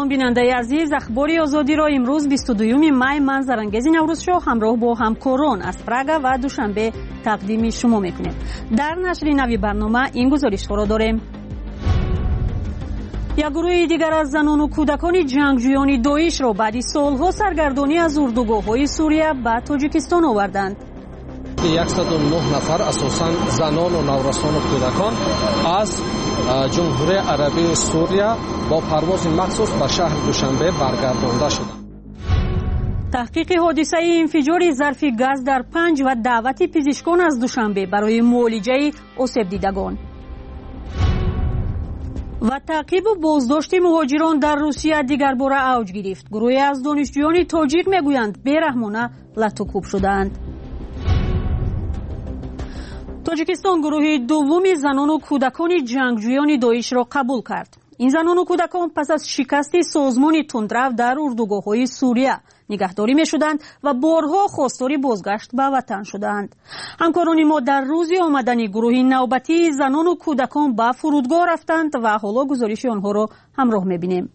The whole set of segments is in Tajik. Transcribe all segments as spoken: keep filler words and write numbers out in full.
سلام بیننده عزیز، اخباری آزادی را امروز بیست و دوم می منظرانگیز نوروز شو همراه با همکاران از پراگ و دوشنبه تقدیم شما میکنیم. در نشر نوی برنامه این گزارش را داریم. یک گروه دیگر از زنان و کودکان جنگجویان داعش را بعد سالها سرگردانی از اردوگاه‌های سوریه به تاجیکستان آوردند. صد و نه نفر اساساً زنان و نورسان و کودکان از جمهوری عربی سوریه با پرواز مخصوص به شهر دوشنبه برگردانده شدند. تحقیق حادثه انفجار ظرف گاز در پنج و دعوت پزشکان از دوشنبه برای معالجه آسیب دیدگان. و تعقیب و بازداشت مهاجران در روسیه دیگر باره اوج گرفت. گروهی از دانشجویان تاجیک میگویند بیرحمانه لطوکوب شدند. تاجیکستان گروه دوم زنان و کودکان جنگجویان داعش را قبول کرد. این زنان و کودکان پس از شکست سازمان تندرو در اردوگاه‌های سوریه نگهداری می‌شدند و بارها خواستار بازگشت به وطن شدند. همکاران ما در روز آمدن گروه نوبتی زنان و کودکان به فرودگاه رفتند و حالا گزارش آنها را همراه می‌بینیم.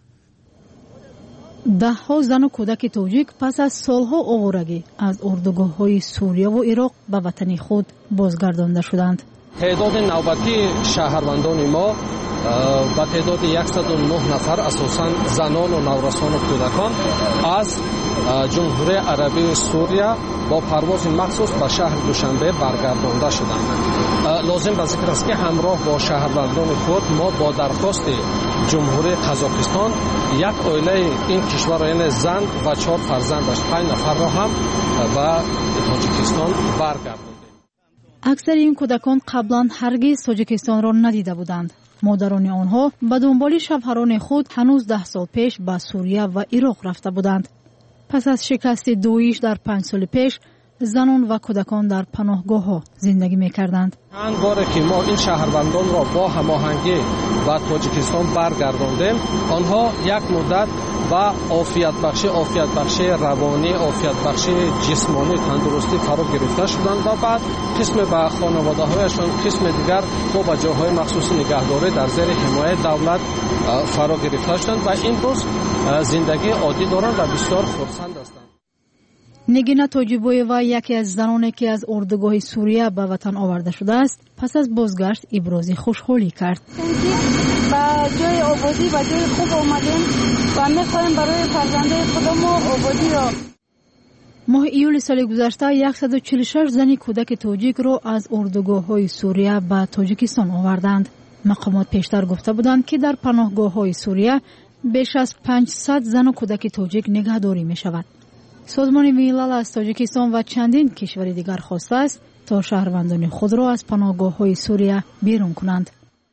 ده ها زن و کودک تاجیک پس از سالها آوارگی از اردوگاه‌های سوریه و عراق به وطن خود بازگردانده شدند. تعداد نوبتی شهروندان ما با تعداد صد و نه نفر اساساً زنان و نورسان و کودکان از جمهوری عربی سوریه با پرواز مخصوص به شهر دوشنبه برگردانده شدند. لازم به ذکر است که همراه با شهروندان خود ما با درخواست جمهوری قزاقستان یک عائله این کشور یعنی زن و چهار فرزندش پنج نفر را هم به تاجیکستان برگرداندیم. اکثر این کودکان قبلا هرگز تاجیکستان را ندیده بودند. مادران آنها به دنبال شوهران خود هنوز ده سال پیش به سوریه و عراق رفته بودند. پس از شکست داعش در پنج سال پیش زنان و کودکان در پناهگاه ها زندگی می کردند. چند باره که ما این شهروندان را با هماهنگی به تاجیکستان برگرداندیم، آنها یک مدت با عافیت بخشی عافیت بخشی روانی عافیت بخشی جسمانی تندرستی فرا گرفته شدند و بعد قسم به خانواده هایشان قسم دیگر با به جاهای مخصوص نگهداری در زیر حمایت دولت فرا گرفته شدند و این روز زندگی عادی دارند و بسیار خرسند هستند. نگینا توجیبویوا یکی از زنانی که از اردوگاه سوریه به وطن آورده شده است پس از بازگشت ابراز خوشحالی کرد. با جای آبادی و جای خوب آمدیم و می‌خوایم برای فرزندان خودمون آبادی را. ماه ایول سال گذشته صد و چهل و شش زن کودک تاجیک را از اردوگاه‌های سوریه به تاجیکستان آوردند. مقامات پیشتر گفته بودند که در پناهگاه‌های سوریه بیش از پانصد زن و کودک تاجیک نگهداری می‌شود. سازمان ملل از تاجیکستان و چندین کشور دیگر خواسته است تا شهروندان خود را از پناهگاه‌های سوریه بیرون کنند.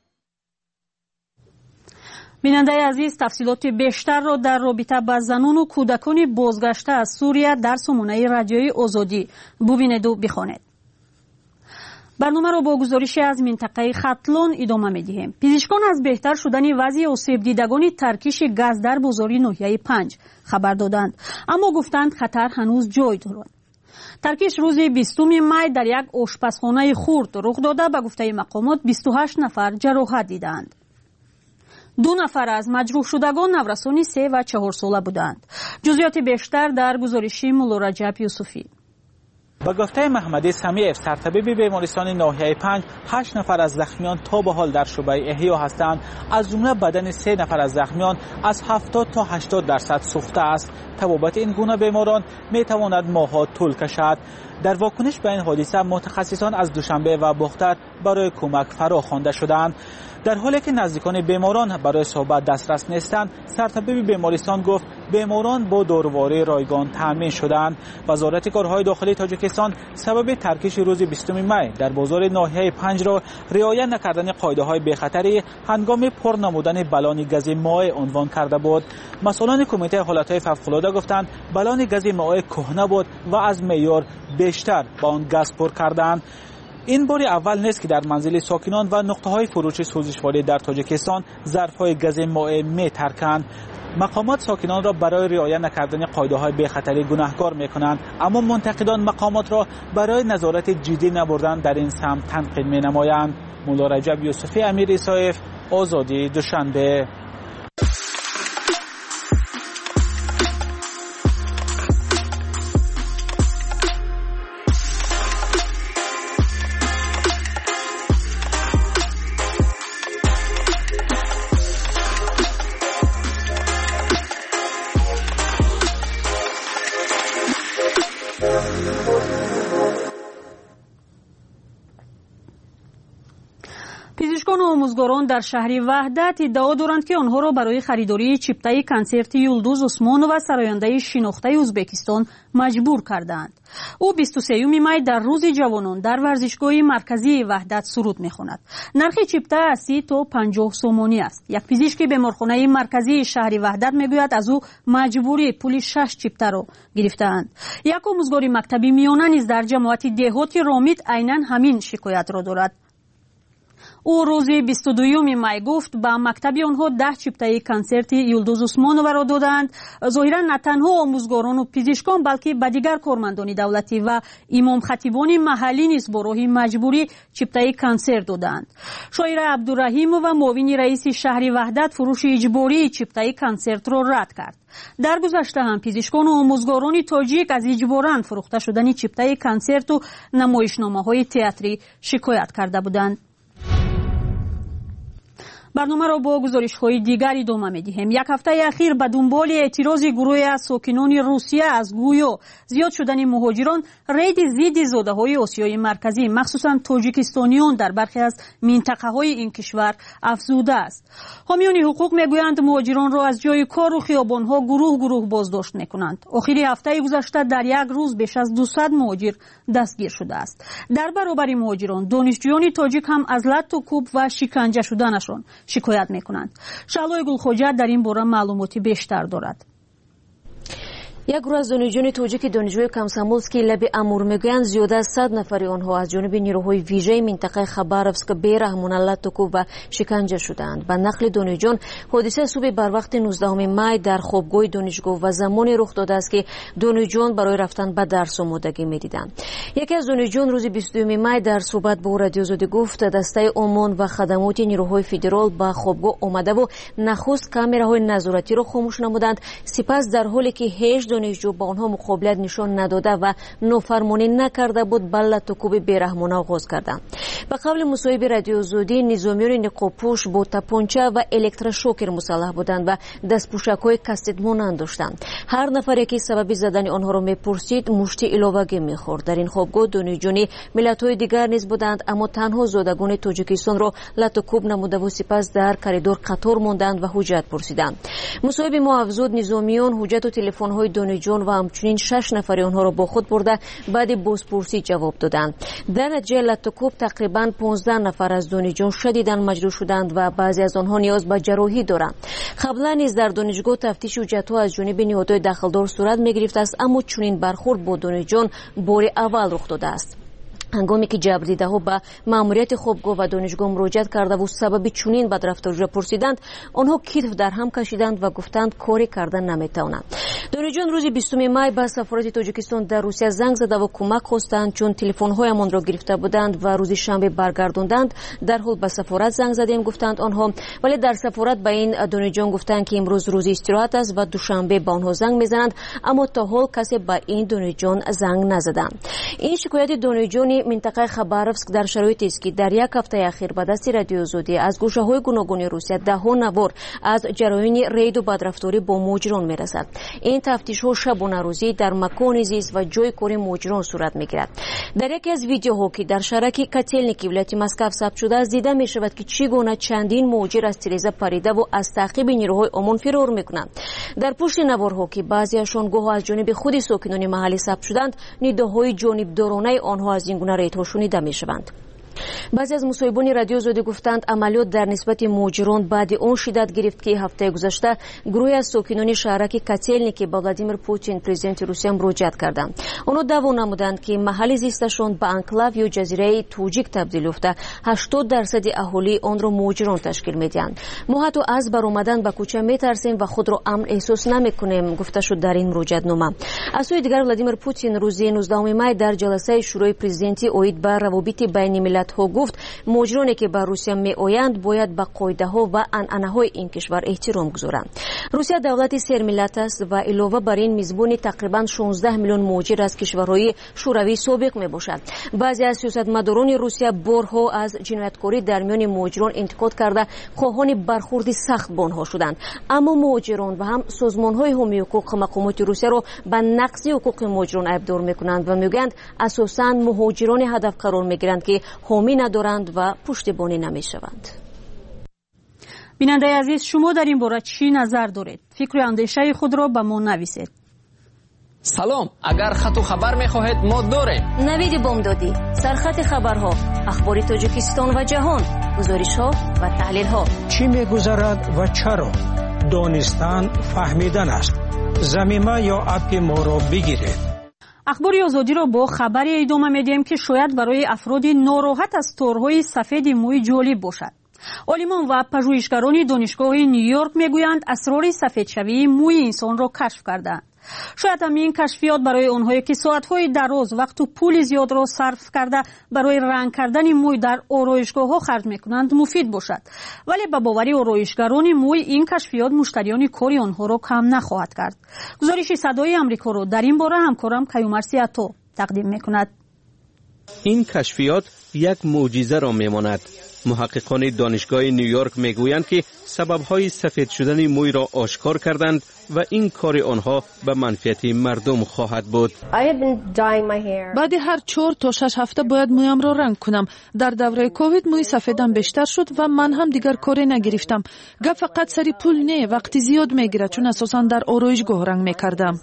بیننده عزیز، تفصیلات بیشتر را در رابطه با زنان و کودکان بازگشته از سوریه در سامانه رادیوی آزادی ببینید و بخوانید. برنامه را با گزارشی از منطقه ختلان ادامه می‌دهیم. پزشکان از بهتر شدن وضع آسیب دیدگان ترکش گاز در بازار ناحیه پنج خبر دادند، اما گفتند خطر هنوز جای دارد. ترکش روز بیستم می در یک آشپزخانه خرد رخ داده. به گفته مقامات بیست و هشت نفر جراحت دیدند. دو نفر از مجروح شدگان نورسان سه و چهار ساله بودند. جزئیات بیشتر در گزارشی مولا رجب یوسفی. با گفته محمدی سمیع سرطبیب بیمارستان ناحیه پنج، هشت نفر از زخمیان تا به حال در شعبه احیا هستند. از جمله بدن سه نفر از زخمیان از هفتاد تا هشتاد درصد سوخته است. طبابت این گونه بیماران می تواند ماه‌ها طول کشد. در واکنش به این حادثه متخصصان از دوشنبه و بختر برای کمک فرا خوانده شدند. در حالی که نزدیکان بیماران برای صحبت دسترس نیستند، سرطبیب بیمارستان گفت بیماران با داروهای رایگان تامین شدند. وزارت کارهای داخلی تاجیکستان سبب ترکش روز بیستم می در بازار ناحیه پنج را رعایت نکردن قاعده‌های بی‌خطری هنگام پر نمودن بلان گاز مائع عنوان کرده بود. مسئولان کمیته حالت‌های فوق‌العاده گفتند بلان گاز مائع کهنه بود و از معیار بیشتر با آن گاز پر کردند. این بار اول نیست که در منزل ساکنان و نقطه‌های فروش سوزشواری در تاجیکستان ظرف‌های گاز مائع می‌ترکند. مقامات ساکنان را برای رعایت نکردن قاعده‌های بی‌خطری گناهکار می‌کنند، اما منتقدان مقامات را برای نظارت جدی نبردن در این سمت تنقید می‌نمایند. مولا رجب یوسفی، امیر ایسایف، آزادی، دوشنبه. پزشکان و آموزگاران در شهر وحدت ادعا دارند که آنها را برای خریداری چیپتای کنسرت یلدوز عثمان و سراینده شناخته ازبکستان مجبور کردند. او بیست و سوم می در روز جوانان در ورزشگاه مرکزی وحدت سرود می‌خواند. نرخ چیپتا از سی تا پنجاه سومانی است. یک پزشک بیمارخانه مرکزی شهر وحدت میگوید از او مجبوری پول شش چیپتا را گرفتند. یک آموزگار مکتبی میانه نیز در جماعت دهاتی رامید عیناً همین شکایت را دارد. او روز بیست و دوم می گفت به مکتب آنها ده چیپتای کنسرت یلدوز عثمانووا را دادند. ظاهرا نه تنها آموزگاران و پزشکان بلکه به دیگر کارمندان دولتی و امام خطیبان محلی نیز با راه مجبوری چیپتای کنسرت دادند. شاعر عبدالرحیم و معاون رئیس شهر وحدت فروش اجباری چیپتای کنسرت را رد کرد. در گذشته هم پزشکان و آموزگاران تاجیک از اجباراً فروخته شدن چیپتای کنسرت و نمایشنامه‌های تئاتری شکایت کرده بودند. برنامه را با گزارش‌های دیگر ادامه می‌دهیم. یک هفته اخیر به دنبال اعتراض گروه ساکنان روسیه از گویا زیاد شدن مهاجران، رید ضد زاده‌های آسیای مرکزی مخصوصاً تاجیکستانیان در برخی از منطقه‌های این کشور افزوده است. حامیان حقوق می‌گویند مهاجران را از جای کار و خیابان‌ها گروه گروه بازداشت می‌کنند. آخر هفته گذشته در یک روز بیش از دویست مهاجر دستگیر شده است. در برابر مهاجران، دانشجویان تاجیک هم از لط و کوب و شکنجه شدنشان شکایت میکنند. شعلای گلخوجه در این باره معلوماتی بیشتر دارد. یک گروه از دانشجویان تاجیک دانشجوی کامسامولسکی لب امور میگویند زیاده از صد نفر آنها از جانب نیروهای ویژه منطقه خباروفسک بیرحمانه لط و کوب و شکنجه شدند. به نقل دانشجویان، حادثه صبح بر وقت نوزدهم می در خوابگاه دانشگاه و زمانی رخ داده است که دانشجویان برای رفتن به درس آمادگی میدیدند. یکی از دانشجویان روز بیست و دوم می در صحبت با رادیو زاده گفت دسته امان و خدمات نیروهای فدرال به خوابگاه آمده و نخست کامراهای نظارتی را خاموش نمودند، سپس در حالی که هیچ دانشجو با آنها مقابلت نشان نداده و نافرمانی نکرده بود بلت و کوب بیرحمانه آغاز کردند. به قول مصاحبه رادیو زودی، نظامیان نقاب‌پوش با تپانچه و الکتروشوکر مسلح بودند و دستپوشک‌های کاست مانند داشتند. هر نفری که سبب زدن آنها را میپرسید مشتی علاوگی میخورد. در این خوابگاه دانشجویان ملت‌های دیگر نیز بودند، اما تنها زادگان تاجیکستان را لط و کوب نموده و سپس در کریدور قطار ماندند و حجت پرسیدند. مصاحبه ما افزود نظامیان حجت و تلفن‌های دانشجویان و همچنین شش نفر آنها را با خود برده بعد بازپرسی جواب دادند. در نتیجه لط و کوب تقریباً پانزده نفر از دانشجویان شدیداً مجروح شدند و بعضی از آنها نیاز به جراحی دارند. قبلا نیز در دانشگاه تفتیش حجت‌ها از جانب نهادهای داخلدار صورت می‌گرفته است، اما چنین برخورد با دانشجویان بار اول رخ داده است. هنگامی که جبردیده‌ها به مأموریت خوابگاه و دانشگاه مراجعت کرده و سبب چنین بدرفتاری را پرسیدند، آنها کتف در هم کشیدند و گفتند کاری کردن نمی‌توانند. دانشجویان روز بیستم می به سفارت تاجیکستان در روسیه زنگ زده و کمک خواستند، چون تلفن‌هایمان را گرفته بودند و روز شنبه برگرداندند. در حال به سفارت زنگ زدیم گفتند آنها، ولی در سفارت به این دانشجویان گفتند که امروز روز استراحت است و دوشنبه به آنها زنگ می‌زنند، اما تا حال کسی به این دانشجویان زنگ نزدند. این شکایت دانشجویان منطقه خباروفسک در شرایطی است که در یک هفته اخیر به دست رادیو زودی از گوشه‌های گوناگون روسیه ده‌ها نوار از جرایم رید و بدرفتاری با مهاجران می‌رسد. این تفتیش‌ها شبانه روزی در مکان زیست و جای کار مهاجران صورت می‌گیرد. در یکی از ویدیوها که در شهرک کاتلنیکی ولایت مسکو ثبت شده است، دیده می‌شود که چگونه چندین مهاجر از تریزه پریده و از تعقیب نیروهای امان فرار می‌کنند. در پشت نوارها که بعضی‌هاشان گاه از جانب خود ساکنان محلی ثبت شدند، نداهای جانبدارانه آنها از این گونه ریت‌ها شنیده می‌شوند. بعضی از مصاحبان رادیو زاده گفتند عملیات در نسبت مهاجران بعد آن شدت گرفت که هفته گذشته گروهی از ساکنان شهرک کاتلنیکی با ولادیمیر پوتین پرزیدنت روسیه مراجعت کردند. آنها دعوا نمودند که محل زیستشان به انکلاو یا جزیره توجیک تبدیل یافته، هشتاد درصد اهالی آن را مهاجران تشکیل میدهند. ما حتی از برآمدن به کوچه میترسیم و خود را امن احساس نمیکنیم، گفته شد در این مراجعت نامه. از سوی دیگر ولادیمیر پوتین روز نوزدهم می در جلسه شورای پرزیدنتی اوید به روابط بین ملت ها گفت مهاجرانی که به روسیه می آیند باید به قاعده ها و عنعنه های این کشور احترام گذارند. روسیه دولتی سرملت است و علاوه بر این میزبان تقریبا شانزده میلیون مهاجر از کشورهای شوروی سابق می باشد. بعضی از سیاستمداران روسیه بارها از جنایتکاری در میان مهاجران انتقاد کرده خواهان برخورد سخت با آنها شدند، اما مهاجران و هم سازمان های حقوقی حقوق مقامات روسیه را به نقض حقوق مهاجران ابدار میکنند و میگویند اساساً مهاجران هدف قرار میگیرند که حامی ندارند و پشتیبانی نمیشوند. بیننده عزیز، شما در این باره چی نظر دارید؟ فکر و اندیشه خود را به ما نویسید. سلام، اگر خط و خبر میخواهید ما داریم. نوید بامدادی، سرخط خبرها، اخبار تاجیکستان و جهان، گزارش ها و تحلیل ها. چی میگذرد و چرا؟ دانستن فهمیدن است. زمینه یا اپ ما را بگیرید. اخبار آزادی را با خبری ادامه میدیم که شاید برای افراد ناراحت از تورهای سفید موی جالب باشد. عالمان و پژوهشگران دانشگاه نیویورک میگویند اسرار سفیدشوی موی انسان را کشف کردند. شاید همین کشفیات برای آنهایی که ساعتهای دراز وقت و پول زیاد را صرف کرده برای رنگ کردن موی در آرایشگاه‌ها خرج میکنند مفید باشد، ولی به باور آرایشگران موی این کشفیات مشتریان کاری آنها را کم نخواهد کرد. گزارش صدای آمریکا را در این باره همکارم کیومرث عطا تقدیم میکند. این کشفیات یک معجزه را میماند. محققان دانشگاه نیویورک میگویند که سبب‌های سفید شدن موی را آشکار کردند و این کار آنها به منفعت مردم خواهد بود. بعد هر چهار تا شش هفته باید مویم را رنگ کنم. در دوره کووید موی سفیدم بیشتر شد و من هم دیگر کاری نگرفتم. گپ فقط سری پول نه، وقتی زیاد میگیره، چون اساساً در آرایشگاه رنگ میکردم.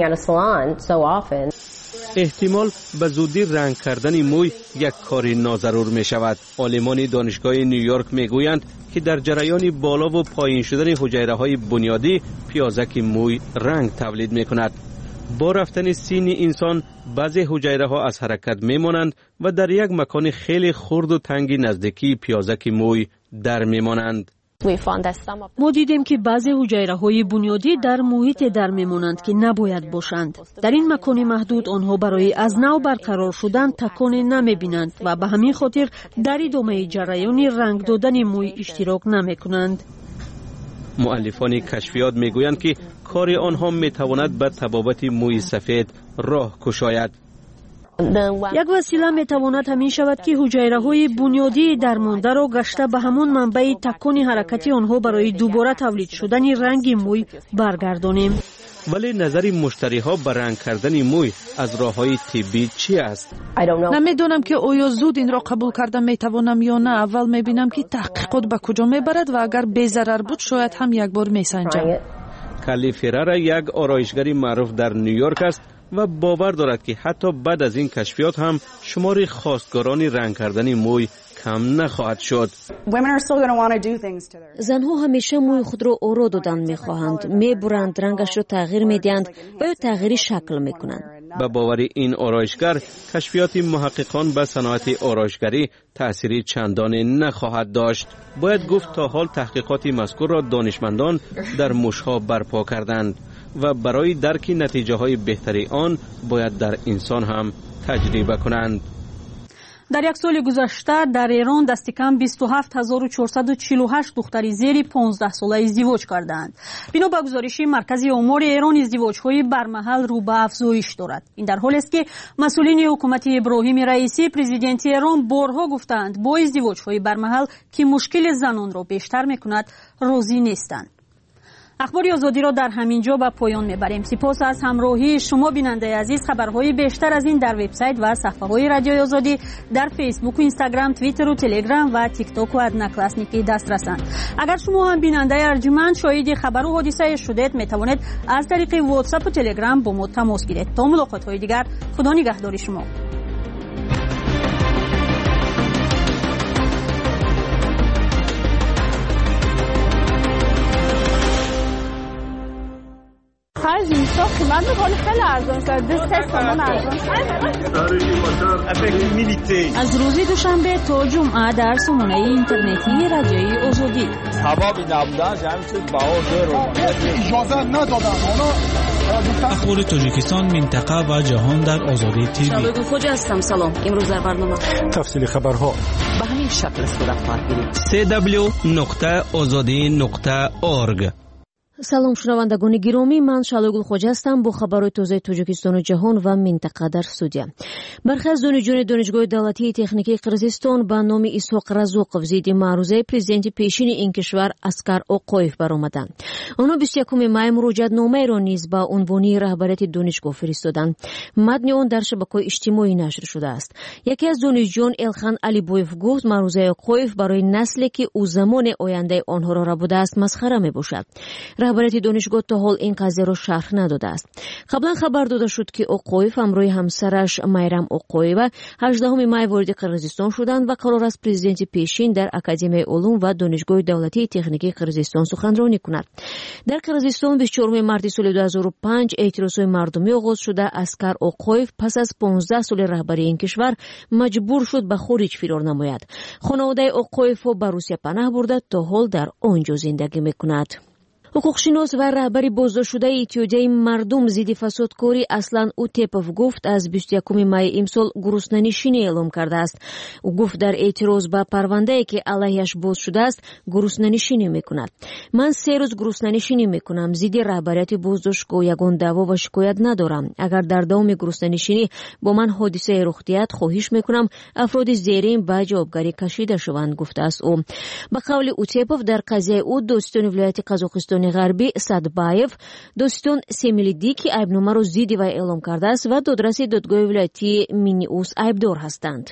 احتمال به زودی رنگ کردن موی یک کاری ناضرور می شود. عالمان دانشگاه نیویورک می گویند که در جریان بالا و پایین شدن حجیره های بنیادی پیازک موی رنگ تولید می کند. با رفتن سین انسان بعضی حجیره ها از حرکت می مانند و در یک مکان خیلی خرد و تنگ نزدیکی پیازک موی در می مانند. ما دیدیم که بعضی حجیره های بنیادی در محیط در میمونند که نباید باشند. در این مکان محدود آنها برای از نو برقرار شدن تکان نمی بینند و به همین خاطر در ادامه جریان رنگ دادن موی اشتراک نمی کنند. مؤلفان کشفیات می گویند که کار آنها می تواند به طبابت موی سفید راه کشاید. یک وسیله می تواند همین شود که حجیره های بنیادی درمانده را گشته به همون منبع تکان حرکتی آنها برای دوباره تولید شدن رنگ موی برگردانیم. ولی نظر مشتری ها به رنگ کردن موی از راه های طبی چی است؟ نمیدونم که آیا زود این را قبول کردن می توانم یا نه. اول می بینم که تحقیقات به کجا می برد و اگر بی ضرر بود شاید هم یک بار می سنجم. کلی فرر یک آرایشگری معروف در نیویورک است و باور دارد که حتی بعد از این کشفیات هم شمار خواستگاران رنگ کردن موی کم نخواهد شد. زنها همیشه موی خود را آرا دادن میخواهند، میبرند، رنگش را تغییر میدهند و یا تغییر شکل میکنند. به باور این آرایشگر کشفیات محققان به صنعت آرایشگری تأثیری چندان نخواهد داشت. باید گفت تا حال تحقیقات مذکور را دانشمندان در موشها برپا کردند و برای درک نتیجه های بهتری آن باید در انسان هم تجربه کنند. در یک سال گذشته در ایران دست کم بیست و هفت هزار و چهارصد و چهل و هشت دختری زیر پانزده ساله ازدواج کردند. بنا به گزارش مرکز آمار ایران ازدواج‌های برمحل رو به افزایش دارد. این در حالی است که مسئولین حکومت ابراهیم رئیسی پرزیدنت ایران بارها گفتند با ازدواج‌های برمحل که مشکل زنان را بیشتر می‌کند راضی نیستند. اخبار آزادی را در همین جا به پایان میبریم. سپاس از همراهی شما بیننده عزیز. خبرهای بیشتر از این در وبسایت و صفحه‌های رادیوی آزادی در فیسبوک و اینستاگرام، توییتر و تلگرام و تیک تاک و ادناکلاسنیکی دسترسند. اگر شما هم بیننده ارجمند شاهد خبر و حادثه شدید میتوانید از طریق واتساپ و تلگرام با ما تماس گیرید. تا ملاقات‌های دیگر، خدا نگهدار شما. خرج اینستا قیمت میکنه خیلی ارزان شد. دست سامان ارزان از روز دوشنبه تا جمعه در سامانه اینترنتی رادیوی آزادی. سبب نبودن همین چیز باور رو اجازه ندادن. اخبار تاجیکستان، منطقه و جهان در آزادی تیوی. شبگو خوج هستم. سلام. امروز در برنامه تفصیل خبرها به همین شکل صورت خواهد گرفت. دبلیو دبلیو دبلیو دات آزادی دات اورگ салом шунавандагони гиромӣ, ман шалогул хоҷа ҳастам бо хабарҳои тозаи тоҷикистону ҷаҳон ва минтақа дар студия. бархе аз донишҷӯёни донишгоҳи давлатии техникии қирғизистон ба номи Исҳоқ Разуқов зидди маърузаи президенти пешини ин кишвар Аскар Оқоев баромаданд. онҳо бисту якуми май муроҷиатномаеро низ ба унвони раҳбарияти донишгоҳ фиристоданд. матни он дар шабакаҳои иҷтимоӣ нашр шудааст. яке аз донишҷӯён Элхан Алибоев гуфт, маърузаи Оқоев барои насле ки ӯ замони ояндаи онҳоро рабудааст масхара мебошад. раҳбарияти донишгоҳ то ҳол ин қазияро шарҳ надодааст. қаблан хабар дода шуд ки Оқоев ҳамроҳи ҳамсараш Майрам Оқоева ҳаждаҳуми май вориди Қирғизистон шуданд ва қарор аст президенти пешин дар Академияи улум ва донишгоҳи давлатии техникии Қирғизистон суханронӣ кунад. дар Қирғизистон бисту чорум марти соли ду ҳазору панҷ эътирозҳои мардумӣ оғоз шуда Аскар Оқоев пас аз понздаҳ соли раҳбарии ин кишвар маҷбур шуд ба хориҷ фирор намояд. хонаводаи Оқоевҳо ба Русия панаҳ бурда то ҳол дар он ҷо зиндагӣ мекунад. ҳуқуқшинос ва раҳбари боздоштшудаи иттиҳодияи мардум зидди фасодкорӣ Аслан Утепов гуфт, аз бисту якуми майи имсол гуруснанишинӣ эълом кардааст. ӯ гуфт, дар эътироз ба парвандае ки алайҳаш боз шудааст, гуруснанишинӣ мекунад. ман се рӯз гуруснанишинӣ мекунам. зидди раҳбарияти боздоштгоҳ ягон даъво ва шикоят надорам. агар дар давоми гуруснанишинӣ бо ман ҳодисае рух диҳад, хоҳиш мекунам афроди зерин ба ҷавобгарӣ кашида шаванд, гуфтааст ӯ. ба қавли Утепов, дар қазияи ӯ достиёни вилояти Қазоқистон ғарбӣ Садбаев достон Семилиди ки айбномаро зидди вай эълом кардааст ва додраси додгоҳи вилоятии Миниус айбдор ҳастанд.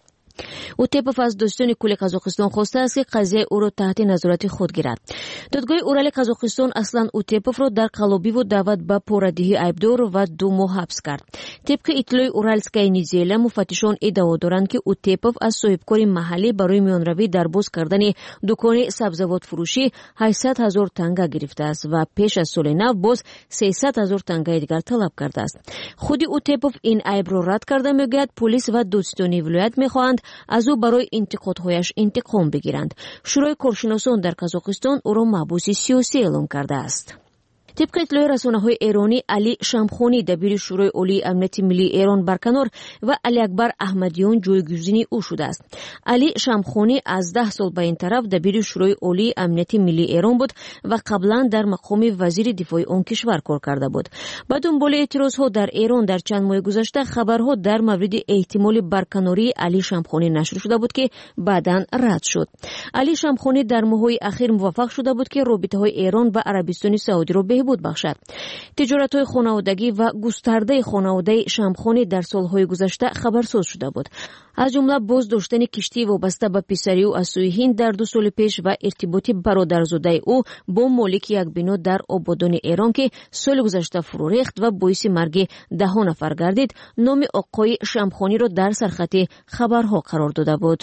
Утепов аз достиёни кулли Қазоқистон хостааст ки қазияи ӯро таҳти назорати худ гирад. додгоҳи Урали Қазоқистон Аслан Утеповро дар қалобиву даъват ба порадиҳӣ айбдор ва ду моҳ ҳабс кард. тибқи иттилои Уральская неделя, муфаттишон иддао доранд ки Утепов аз соҳибкори маҳаллӣ барои миёнаравӣ дар боз кардани дукони сабзавотфурӯшӣ ҳашсад ҳазор танга гирифтааст ва пеш аз соли нав боз сесад ҳазор тангаи дигар талаб кардааст. худи Утепов ин айбро рад карда мегӯяд, полис ва достиёни вилоят мехоҳанд аз ӯ барои интиқодҳояш интиқом бигиранд. шӯрои коршиносон дар Қазоқистон ӯро маҳбуси сиёсӣ эълом кардааст. тибқи иттилои расонаҳои эронӣ, Али Шамхонӣ, дабири шӯрои олии амнияти миллии Эрон барканор ва Алиакбар Аҳмадиён ҷойгузини ӯ шудааст. Али Шамхонӣ аз даҳ сол ба ин тараф дабири шӯрои олии амнияти миллии Эрон буд ва қаблан дар мақоми вазири дифои он кишвар кор карда буд. ба дунболи эътирозҳо дар Эрон дар чанд моҳи гузашта хабарҳо дар мавриди эҳтимоли барканории Али Шамхонӣ нашр шуда буд ки баъдан рад шуд. Али Шамхонӣ дар моҳҳои ахир муваффақ шуда буд ки робитаҳои Эрон ба Арабистони Саудиро беҳбуд бахшад. тиҷоратҳои хонаводагӣ ва густардаи хонаводаи Шамхонӣ дар солҳои гузашта хабарсоз шуда буд. аз ҷумла боз доштани киштии вобаста ба писари ӯ аз сӯи Ҳинд дар ду соли пеш ва иртиботи бародарзодаи ӯ бо молики як бино дар ободони Эрон ки соли гузашта фурӯ рехт ва боиси марги даҳон нафар гардид, номи оқои Шамхониро дар сархати хабарҳо қарор дода буд.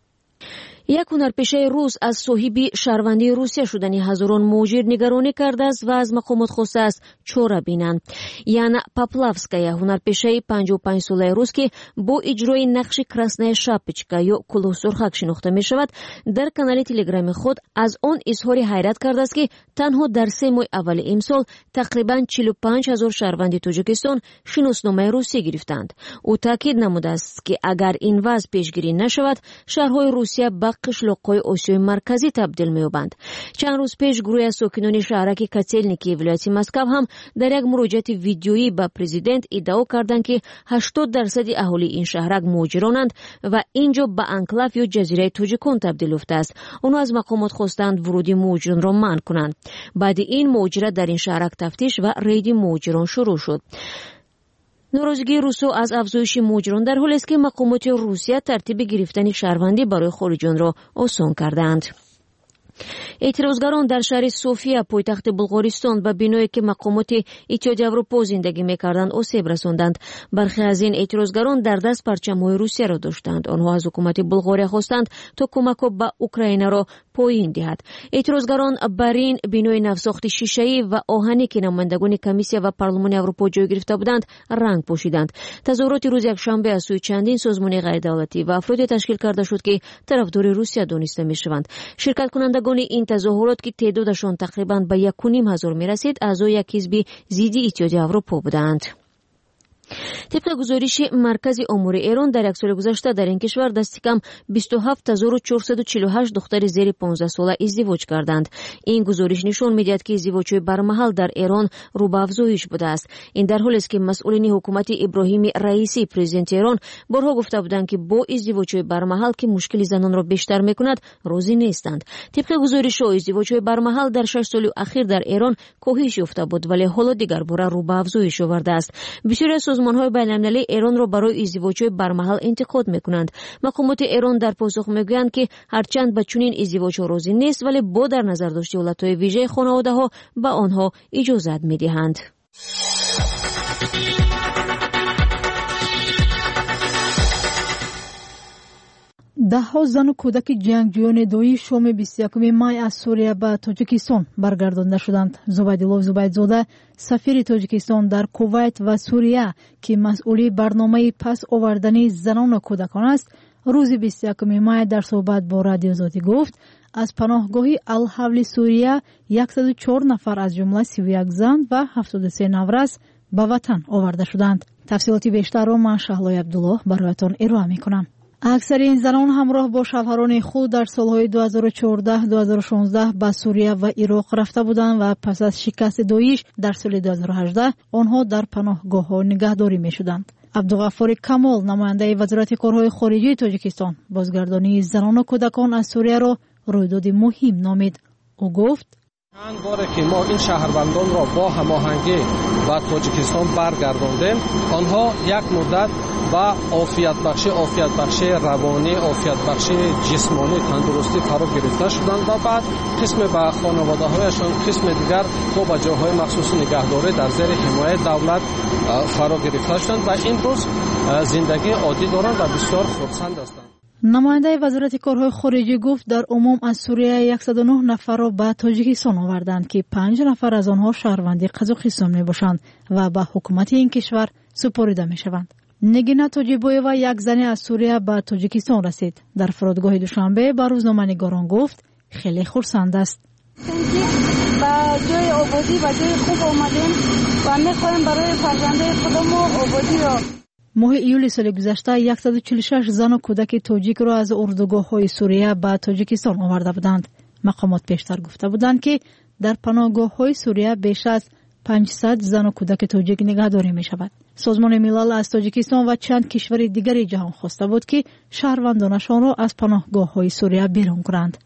як ҳунарпешаи рус аз соҳиби шаҳрвандии Русия шудани ҳазорон муҳоҷир нигаронӣ кардааст ва аз мақомот хостааст чора бинанд. Яна Поплавская, ҳунарпешаи панҷоҳу панҷ солаи рус ки бо иҷрои нақши красная шапочка ё кӯлҳосурхак шинохта мешавад, дар канали телеграми худ аз он изҳори ҳайрат кардааст ки танҳо дар се моҳи аввали имсол тақрибан чилу панҷ ҳазор шаҳрванди Тоҷикистон шиносномаи русӣ гирифтанд. ӯ таъкид намудааст ки агар ин вазъ пешгирӣ нашавад, шаҳрҳои Русия ба қишлоқҳои Осиёи марказӣ табдил меёбанд. чанд рӯз пеш гурӯҳи аз сокинони шаҳраки Котельники вилояти Москав ҳам дар як муроҷиати видеоӣ ба президент иддао карданд ки ҳаштод дарсади аҳолии ин шаҳрак муҳоҷиронанд ва ин ҷо ба анклав ё ҷазираи тоҷикон табдил ёфтааст. онҳо аз мақомот хостанд вуруди муҳоҷиронро манъ кунанд. баъди ин муҳоҷират дар ин шаҳрак тафтиш ва рейди муҳоҷирон шурӯъ шуд. норозигии русҳо аз афзоиши муҳоҷирон дар ҳолест ки мақомоти Русия тартиби гирифтани шаҳрвандӣ барои хориҷонро осон карданд. эътирозгарон дар шаҳри София, пойтахти Булғористон, ба биное ки мақомоти Иттиҳодияи Аврупо зиндагӣ мекарданд, осеб расонданд. бархе аз ин эътирозгарон дар даст парчамҳои Русияро доштанд. онҳо аз ҳукумати Булғория хостанд то кӯмакҳо ба Украинаро поин диҳад. эътирозгарон бар ин бинои навсохти шишаӣ ва оҳанӣ ки намояндагони комиссия ва парлумони Аврупо ҷой гирифта буданд, ранг пошиданд. тазоҳуроти рӯзи якшанбе аз сӯи чандин созмони ғайридавлатӣ ва афроде ташкил карда шуд ки тарафдори Русия дониста мешаванд. ширкаткунандагони ин тазоҳурот ки теъдодашон тақрибан ба яку ним ҳазор мерасид, аъзои як ҳизби зидди Иттиҳодияи Аврупо буданд. طبق گزارش مرکز امور ایران در یک سال گذشته در این کشور دست کم بیست و هفت هزار و چهارصد و چهل و هشت دختر زیر پانزده ساله ازدواج کردند. این گزارش نشان می‌دهد که ازدواج‌های برمحل در ایران رو به افزایش بوده است. این در حالی است که مسئولین حکومت ابراهیم رئیسی پرزیدنت ایران بارها گفته بودند که با ازدواج‌های برمحل که مشکل زنان را بیشتر می‌کند راضی نیستند. طبق گزارش‌ها ازدواج‌های برمحل در شش سال اخیر در ایران کاهش یافته بود ولی حالا دیگر باره رو به افزایش آورده است. بسیاری از سازمان‌های بین‌المللی ایران را برای ازدواج‌های برمحل انتقاد می‌کنند. مقامات ایران در پاسخ می‌گویند که هرچند به چنین ازدواج‌ها راضی نیست ولی با در نظر داشته حالت‌های ویژه خانواده‌ها به آنها اجازت می‌دهند. ده ها زن و کودک جنگجویان دویی شام بیست و یکم مای از سوریه به تاجیکستان برگردانده شدند. زبیدالله زبیدزاده سفیر تاجیکستان در کویت و سوریه که مسئولی برنامه پس آوردن زنان و کودکان است روز بیست و یکم مای در صحبت با رادیو آزادی گفت از پناهگاه الحول سوریه صد و چهار نفر از جمله سی و یک زن و هفتاد و سه نورس به وطن آورده شدند. تفصیلات بیشتر را من شهلای عبدالله برایتان ارائه می‌کنم. اکثر این زنان همراه با شوهران خود در سالهای دو هزار و چهارده دو هزار و شانزده به سوریه و عراق رفته بودند و پس از شکست داعش در سال دو هزار و هجده آنها در پناهگاه‌ها نگهداری می‌شدند. عبدالغفار کمال نماینده وزارت کارهای خارجه تاجیکستان بازگردانی زنان و کودکان از سوریه را رویداد مهم نامید. او گفت چند باره که ما این شهروندان را با هماهنگی به تاجیکستان برگرداندیم، آنها یک مدت با عافیت بخشی عافیت بخشی روانی عافیت بخشی جسمانی تندرستی فرا گرفته شدند و بعد قسم به خانواده هایشان قسم دیگر تو به جاهای مخصوص نگهداری در زیر حمایت دولت فرا گرفته شدند و این روز زندگی عادی دارند و بسیار خرسند هستند. نماینده وزارت کارهای خارجه گفت در عموم از سوریه صد و نه نفر را به تاجیکستان آوردند که پنج نفر از آنها شهروند قزاقستان میباشند و به حکومت این کشور سپرده میشوند. نگینا تاجیبویوا یک زن از سوریه به تاجیکستان رسید. در فرودگاه دوشنبه به روزنامه‌نگاران گفت خیلی خرسند است. با جای آبادی و جای خوب آمدیم و میخوایم برای فرزنده خودمون آبادی را. ماه ایول سال گذشته صد و چهل و شش زن و کودک تاجیک را از اردوگاه‌های سوریه به تاجیکستان آورده بودند. مقامات پیشتر گفته بودند که در پناهگاه‌های سوریه بیش از پانصد زن و کودک تاجیک نگهداری می شود. سازمان ملل از تاجیکستان و چند کشور دیگر جهان خواسته بود که شهروندانشان را از پناهگاه‌های سوریه بیرون کنند.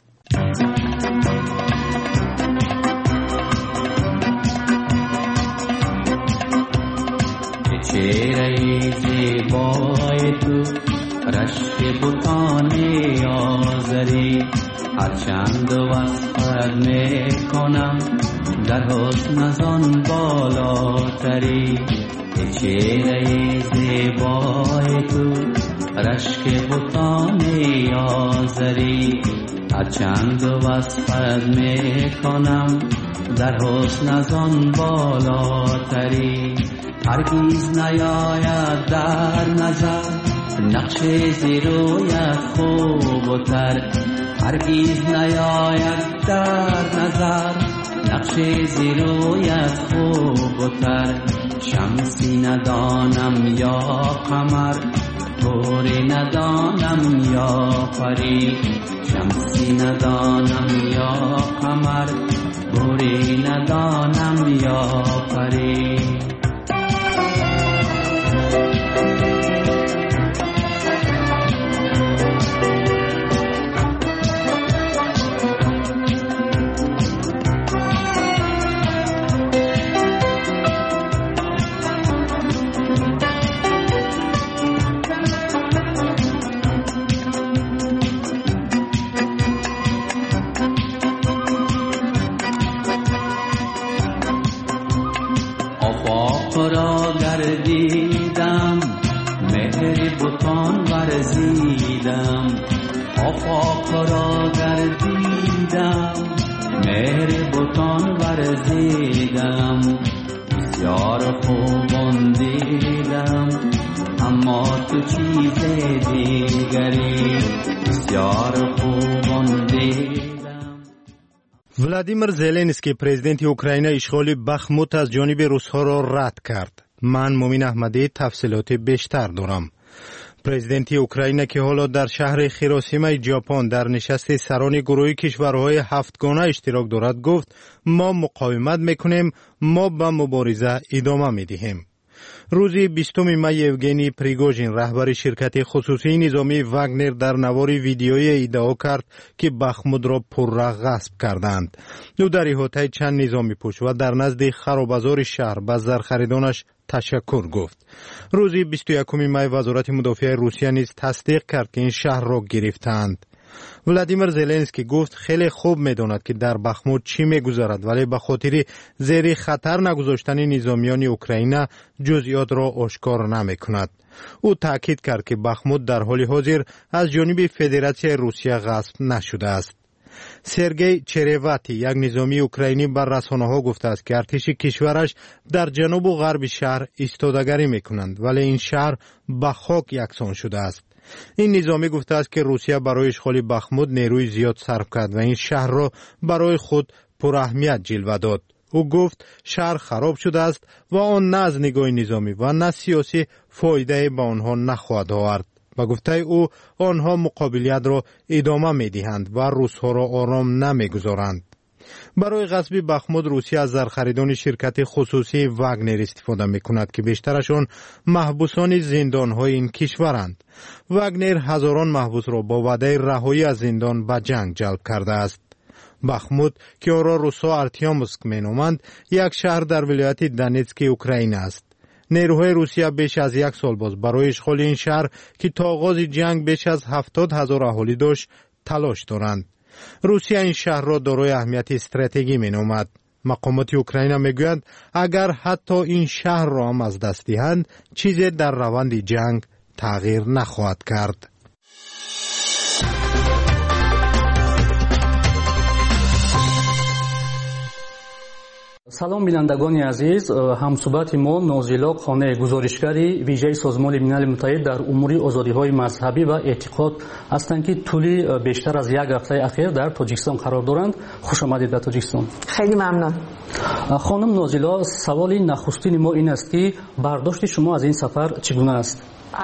چهره زیبای تو رشک بوتان آزری هرچند وصفت میکنم در حسن از آن بالاتری. چهره زیبای تو رشک بوتان آزری هرچند وصفت میکنم در حسن از آن بالاتری. هرگیز نیاید در نظر نقش زیرویت خوب و تر. هرگیز نیاید در نظر نقش زیرویت خوب و تر. شمسی ندانم یا قمر طوری ندانم یا پری. شمسی ندانم یا قمر طوری ندانم یا پری. را گردیدم مهر بوتان ورزیدم. آفاق را گردیدم مهر بوتان ورزیدم. بسیار خوبان دیدم اما تو چیز دیگری. بسیار خوبان دیدم. ولادیمیر زلنسکی پرزیدنت اوکراین اشغال بخموت از جانب روس‌ها را رد کرد. من مومین احمدی تفصیلات بیشتر دارم. پرزیدنت اوکراین که حالا در شهر هیروشیما ژاپن در نشست سران گروه کشورهای هفتگانه اشتراک دارد گفت ما مقاومت میکنیم، ما به مبارزه ادامه میدهیم. روز بیستم می یوگنی پریگوژین رهبر شرکت خصوصی نظامی واگنر در نوار ویدیویی ادعا کرد که بخمود را پرره غصب کردند. او در احاطه چند نظامی پوش و در نزد خرابازار شهر به زرخریدانش تشکر گفت. روز بیست و یکم می وزارت مدافع روسیه نیز تصدیق کرد که این شهر را گرفتند. ولادیمیر زلنسکی گفت خیلی خوب میداند که در بخمود چی میگذرد، ولی به خاطر زیر خطر نگذاشتن نظامیان اوکراین جزئیات را آشکار نمیکند. او تاکید کرد که بخمود در حال حاضر از جانب فدراسیون روسیه غصب نشده است. سرگئی چریواتی یک نظامی اوکراینی بر رسانه‌ها گفته است که ارتش کشورش در جنوب و غرب شهر ایستادگی میکنند، ولی این شهر به خاک یکسان شده است. این نظامی گفته است که روسیه برای اشغال بخمود نیروی زیاد صرف کرد و این شهر را برای خود پر اهمیت جلوه داد. او گفت شهر خراب شده است و آن نه از نگاه نظامی و نه سیاسی فایده به آنها نخواهد آورد. با گفته او آنها مقابلیت را ادامه می دهند و روسها را آرام نمی گذارند. برای غصب بخمود روسیه از زرخریدان شرکت خصوصی واگنر استفاده می کند که بیشترشان محبوسان زندان های این کشورند. واگنر هزاران محبوس را با وعده رهایی از زندان به جنگ جلب کرده است. بخمود که آن را روسا ارتیامسک می نامند یک شهر در ولایت دونتسک اوکراین است. نیروهای روسیه بیش از یک سال باز برای اشغال این شهر که تا آغاز جنگ بیش از هفتاد هزار اهالی داشت تلاش دارند. روسیه این شهر را دارای اهمیت استراتژیکی می نامد. مقامات اوکراین می گویند اگر حتی این شهر را هم از دست دهند چیزی در روند جنگ تغییر نخواهد کرد. салом бинандагони азиз, ҳамсӯҳбати мо Нозила Қонеъ, гузоришгари вижаи Созмони Милали Муттаҳид дар умури озодиҳои мазҳабӣ ва эътиқод ҳастанд ки тӯли бештар аз як ҳафтаи ахир дар Тоҷикистон қарор доранд. Хушомадед ба Тоҷикистон. خیلی ممنون. خانم نازیلا، سوالی нахустини мо ин аст ки бардошти шумо аз ин сафар чӣ гуна аст?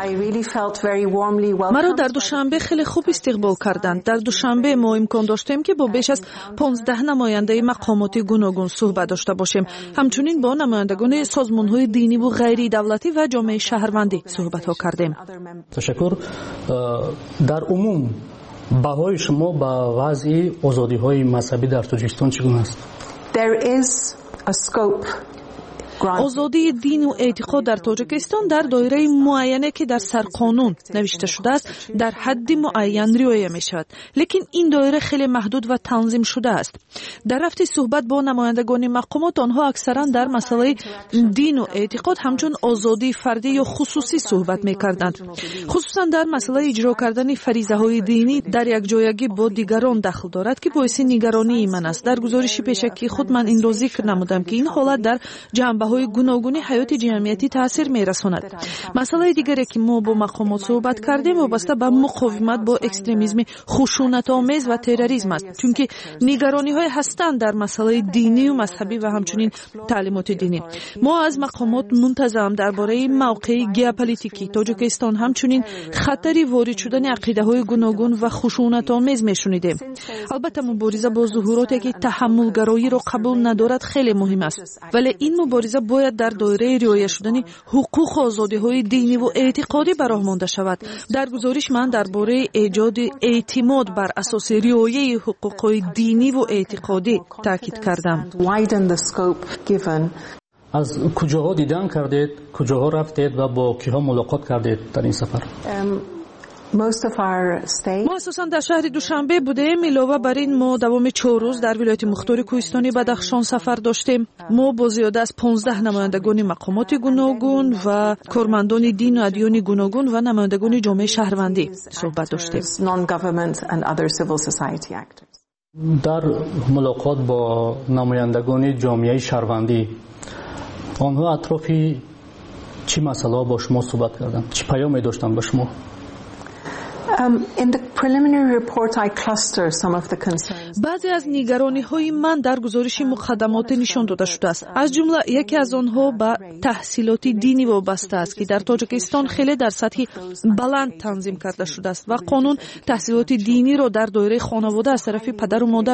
مرا در دوشنبه خیلی خوب استقبال کردند. در دوشنبه ما امکان داشتیم که با بیش از پانزده نماینده مقامات گوناگون صحبت داشته باشیم. همچنین با نمایندگان سازمان‌های دینی و غیر دولتی و جامعه شهروندی صحبت‌ها کردیم. تشکر. در عموم بهای شما با وضع آزادی‌های مذهبی در تاجیکستان چگونه است؟ There is a scope. آزادی دین و اعتقاد در تاجیکستان در دایره معینه که در سرقانون نوشته شده است در حد معین رعایت می شود، لیکن این دایره خیلی محدود و تنظیم شده است. در رفت صحبت با نمایندگان مقامات آنها اکثرا در مسئله دین و اعتقاد همچون آزادی فردی یا خصوصی صحبت می کردند، خصوصا در مسئله اجرا کردن فریضه های دینی در یک جایگی با دیگران دخل دارد که باعث نگرانی من است. در گزارش پیشکی خود من این را ذکر نمودم که این حالت در جنبه های گوناگونی حیات جمعیتی تاثیر میرساند. مسئله دیگری که ما با مقامات صحبت کردیم وابسته به مقاومت با اکستریمیسم خشونت آمیز و تروریسم است، چون که نگرانی های هستند در مسئله دینی و مذهبی و همچنین تعلیمات دینی. ما از مقامات منتظم درباره موقع ژئوپلیتیکی تاجیکستان همچنین خطری وارد شدن عقیده های گوناگون و خشونت آمیز میشنیدیم. البته مبارزه با ظهوراتی که تحمل گرایی را قبول ندارد خیلی مهم است، ولی این مبارزه باید در دایره رعایت شدن حقوق و آزادی‌های دینی و اعتقادی به راه مانده شود. در گزارش من درباره ایجاد اعتماد بر اساس رعایت حقوق‌های دینی و اعتقادی تاکید کردم. از کجاها دیدن کردید، کجاها رفتید و با کیها ملاقات کردید در این سفر؟ ما اساساً در شهر دوشنبه بودیم. علاوه بر این ما دوام چهار روز در ولایت مختار کوهستانی بدخشان سفر داشتیم. ما با زیاده از پانزده نمایندگان مقامات گوناگون و کارمندان دین و ادیان گوناگون و نمایندگان جامعه شهروندی صحبت داشتیم. در ملاقات با نمایندگان جامعه شهروندی آنها اطرافی چی مسئله با شما صحبت کردند؟ چی پیامی داشتند با شما؟ Um, in the preliminary report, I cluster some of the concerns. баъзе аз нигарониҳои ман дар гузориши муқаддамотӣ нишон дода шудааст. аз ҷумла яке аз онҳо ба таҳсилоти динӣ вобаста аст ки дар тоҷикистон хеле дар сатҳи баланд танзим карда шудааст ва қонун таҳсилоти диниро дар доираи хонавода аз тарафи падару модар